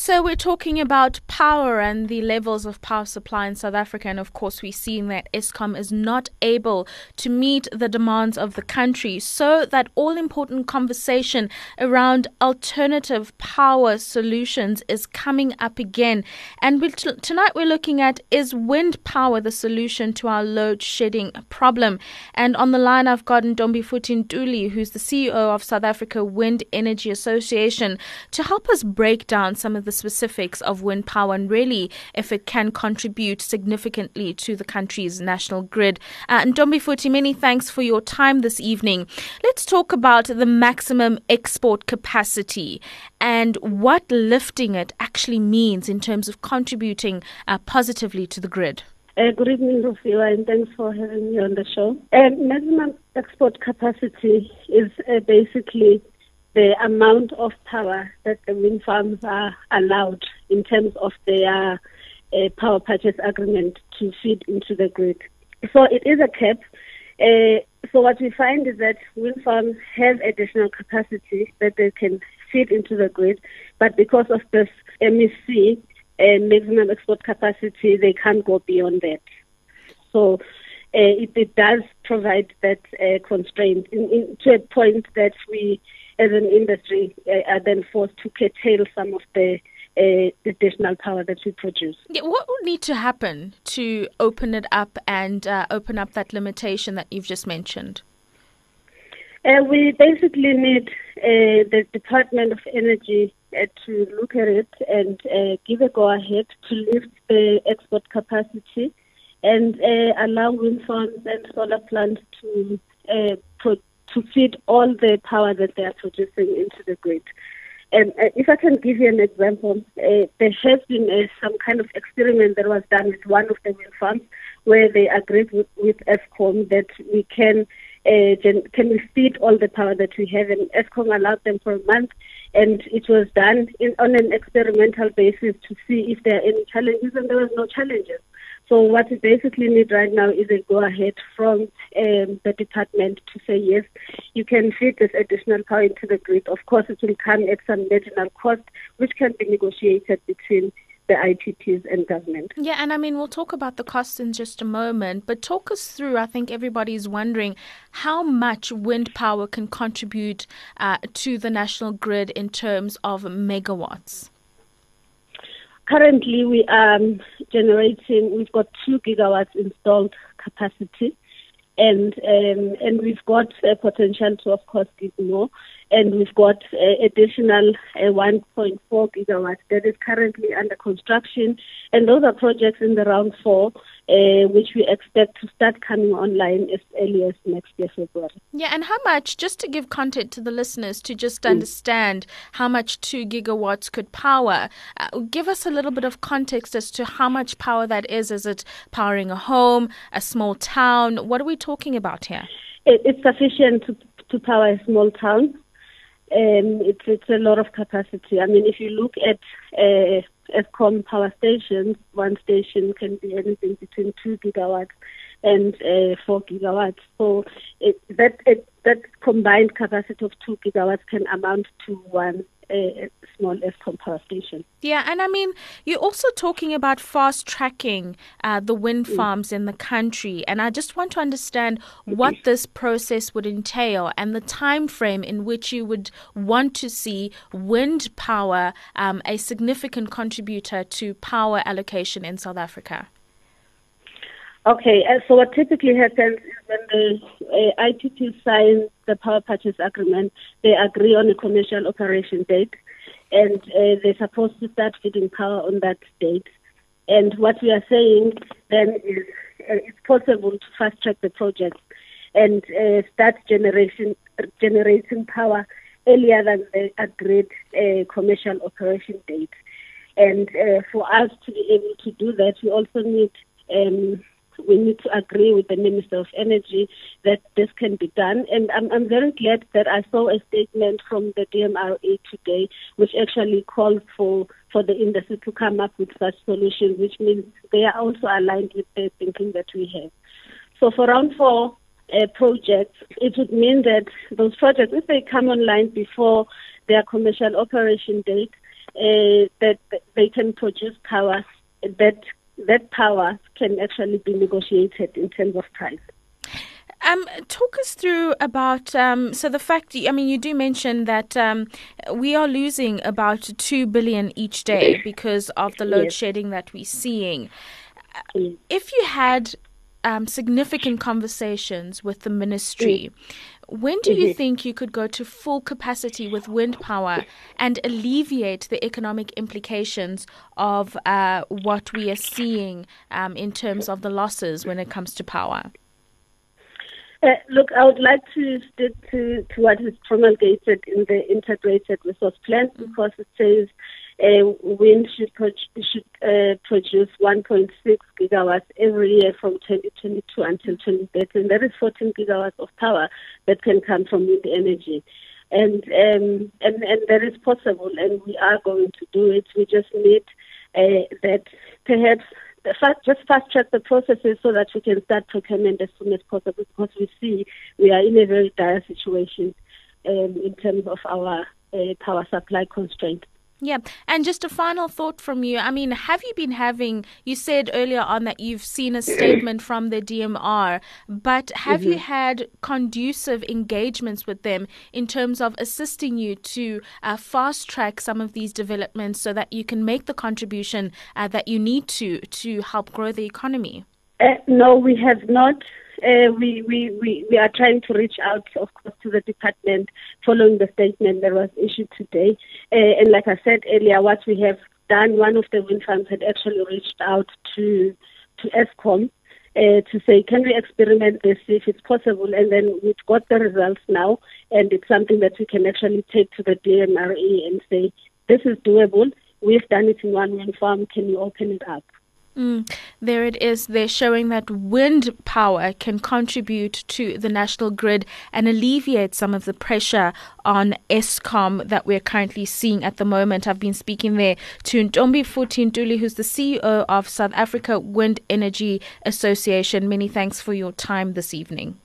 So we're talking about power and the levels of power supply in South Africa. And of course, we're seeing that Eskom is not able to meet the demands of the country. So that all-important conversation around alternative power solutions is coming up again. And tonight we're looking at, is wind power the solution to our load shedding problem? And on the line, I've got Ntombifuthi Ntuli, who's the CEO of South Africa Wind Energy Association, to help us break down some of the specifics of wind power and really if it can contribute significantly to the country's national grid. Ntombifuthi, many thanks for your time this evening. Let's talk about the maximum export capacity and what lifting it actually means in terms of contributing positively to the grid. Good evening, Rufiwa, and thanks for having me on the show. Maximum export capacity is basically the amount of power that the wind farms are allowed in terms of their power purchase agreement to feed into the grid. So it is a cap. So what we find is that wind farms have additional capacity that they can feed into the grid, but because of this MEC, maximum export capacity, they can't go beyond that. So it does provide that constraint to a point that we, as an industry, are then forced to curtail some of the additional power that we produce. Yeah, what would need to happen to open it up and open up that limitation that you've just mentioned? We basically need the Department of Energy to look at it and give a go-ahead to lift the export capacity and allow wind farms and solar plants to feed all the power that they are producing into the grid. And if I can give you an example, there has been some kind of experiment that was done with one of the wind farms where they agreed with Eskom that we can we feed all the power that we have, and Eskom allowed them for a month, and it was done on an experimental basis to see if there are any challenges, and there was no challenges. So what we basically need right now is a go-ahead from the department to say, yes, you can feed this additional power into the grid. Of course, it will come at some marginal cost, which can be negotiated between the IPPs and government. Yeah, and I mean, we'll talk about the costs in just a moment, but talk us through, I think everybody's wondering how much wind power can contribute to the national grid in terms of megawatts. Currently, we are we've got 2 gigawatts installed capacity, and we've got potential to, of course, give more. And we've got additional 1.4 gigawatts that is currently under construction. And those are projects in the round 4, which we expect to start coming online as early as next year, February. Yeah, and how much, just to give content to the listeners to just understand how much 2 gigawatts could power, give us a little bit of context as to how much power that is. Is it powering a home, a small town? What are we talking about here? It's sufficient to power a small town. It's a lot of capacity. I mean, if you look at Eskom power stations, one station can be anything between 2 gigawatts and 4 gigawatts. So that combined capacity of 2 gigawatts can amount to one small Eskom power station. Yeah, and I mean, you're also talking about fast-tracking the wind farms in the country, and I just want to understand what this process would entail and the time frame in which you would want to see wind power a significant contributor to power allocation in South Africa. Okay, so what typically happens is when the IPP signs the power purchase agreement, they agree on a commercial operation date, and they're supposed to start feeding power on that date. And what we are saying then is it's possible to fast-track the project and start generating power earlier than the agreed commercial operation date. And for us to be able to do that, we also need to agree with the Minister of Energy that this can be done. And I'm very glad that I saw a statement from the DMRA today, which actually calls for the industry to come up with such solutions, which means they are also aligned with the thinking that we have. So for round 4 projects, it would mean that those projects, if they come online before their commercial operation date, that they can produce power, that power can actually be negotiated in terms of price. Talk us through about, so the fact, you do mention that we are losing about 2 billion each day because of the load shedding that we're seeing. If you had significant conversations with the ministry, when do you think you could go to full capacity with wind power and alleviate the economic implications of what we are seeing in terms of the losses when it comes to power? Look, I would like to stick to what is promulgated in the Integrated Resource Plan, because it says wind should produce 1.6 gigawatts every year from 2022 until 2030. And that is 14 gigawatts of power that can come from wind energy. And that is possible, and we are going to do it. We just need that perhaps fast-track the processes so that we can start procurement as soon as possible, because we see we are in a very dire situation in terms of our power supply constraint. Yeah, and just a final thought from you. Have you been having, you said earlier on that you've seen a statement from the DMR, but have you had conducive engagements with them in terms of assisting you to fast-track some of these developments so that you can make the contribution that you need to help grow the economy? No, we have not. We are trying to reach out, of course, to the department following the statement that was issued today. And like I said earlier, what we have done, one of the wind farms had actually reached out to Eskom to say, can we experiment this, see if it's possible? And then we've got the results now, and it's something that we can actually take to the DMRE and say, this is doable. We've done it in one wind farm. Can you open it up? There it is. They're showing that wind power can contribute to the national grid and alleviate some of the pressure on Eskom that we're currently seeing at the moment. I've been speaking there to Ntombi Ntuli, who's the CEO of South Africa Wind Energy Association. Many thanks for your time this evening.